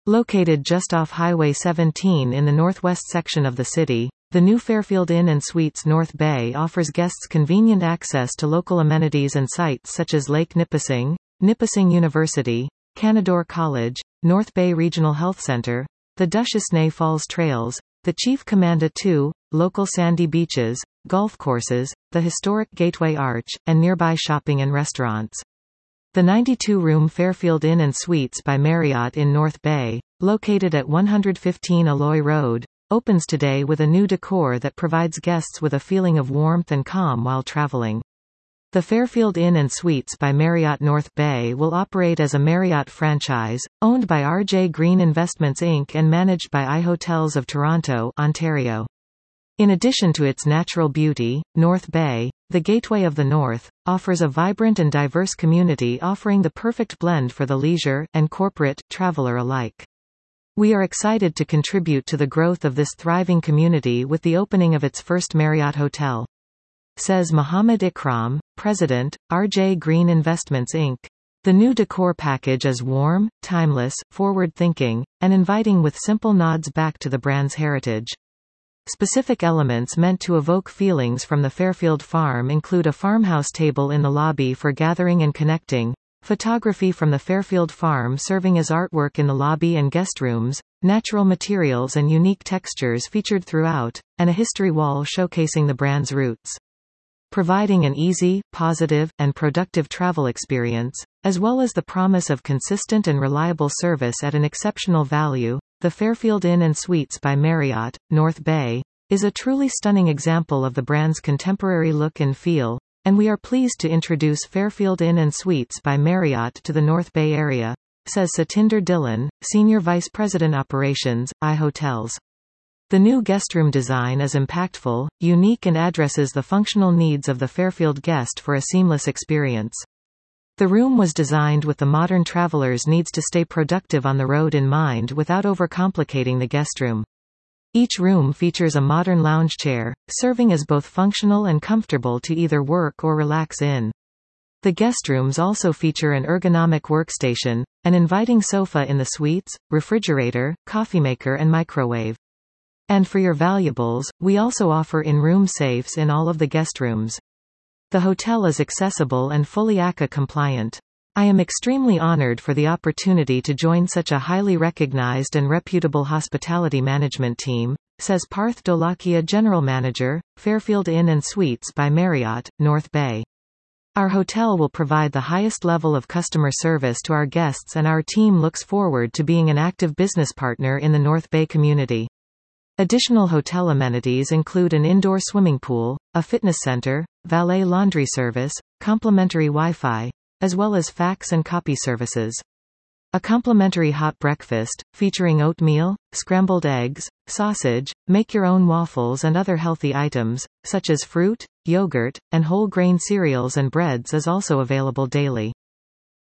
Located just off Highway 17 in the northwest section of the city, the new Fairfield Inn & Suites North Bay offers guests convenient access to local amenities and sites such as Lake Nipissing, Nipissing University, Canadore College, North Bay Regional Health Center, the Duchesnay Falls Trails, the Chief Commanda II, local sandy beaches, golf courses, the historic Gateway Arch, and nearby shopping and restaurants. The 92-room Fairfield Inn & Suites by Marriott in North Bay, located at 115 Aloy Road, opens today with a new decor that provides guests with a feeling of warmth and calm while traveling. The Fairfield Inn & Suites by Marriott North Bay will operate as a Marriott franchise, owned by R.J. Green Investments Inc. and managed by iHotels of Toronto, Ontario. In addition to its natural beauty, North Bay, the Gateway of the North, offers a vibrant and diverse community offering the perfect blend for the leisure and corporate traveler alike. We are excited to contribute to the growth of this thriving community with the opening of its first Marriott hotel, says Mohammed Ikram, President, R.J. Green Investments Inc. The new decor package is warm, timeless, forward-thinking, and inviting with simple nods back to the brand's heritage. Specific elements meant to evoke feelings from the Fairfield farm include a farmhouse table in the lobby for gathering and connecting, photography from the Fairfield farm serving as artwork in the lobby and guest rooms, natural materials and unique textures featured throughout, and a history wall showcasing the brand's roots. Providing an easy, positive, and productive travel experience, as well as the promise of consistent and reliable service at an exceptional value, the Fairfield Inn & Suites by Marriott, North Bay, is a truly stunning example of the brand's contemporary look and feel, and we are pleased to introduce Fairfield Inn & Suites by Marriott to the North Bay area, says Satinder Dhillon, Senior Vice President Operations, iHotels. The new guestroom design is impactful, unique and addresses the functional needs of the Fairfield guest for a seamless experience. The room was designed with the modern traveler's needs to stay productive on the road in mind without overcomplicating the guestroom. Each room features a modern lounge chair, serving as both functional and comfortable to either work or relax in. The guestrooms also feature an ergonomic workstation, an inviting sofa in the suites, refrigerator, coffeemaker and microwave. And for your valuables, we also offer in-room safes in all of the guest rooms. The hotel is accessible and fully ACA compliant. I am extremely honored for the opportunity to join such a highly recognized and reputable hospitality management team, says Parth Dholakia, General Manager, Fairfield Inn & Suites by Marriott, North Bay. Our hotel will provide the highest level of customer service to our guests, and our team looks forward to being an active business partner in the North Bay community. Additional hotel amenities include an indoor swimming pool, a fitness center, valet laundry service, complimentary Wi-Fi, as well as fax and copy services. A complimentary hot breakfast, featuring oatmeal, scrambled eggs, sausage, make-your-own waffles and other healthy items, such as fruit, yogurt, and whole grain cereals and breads is also available daily.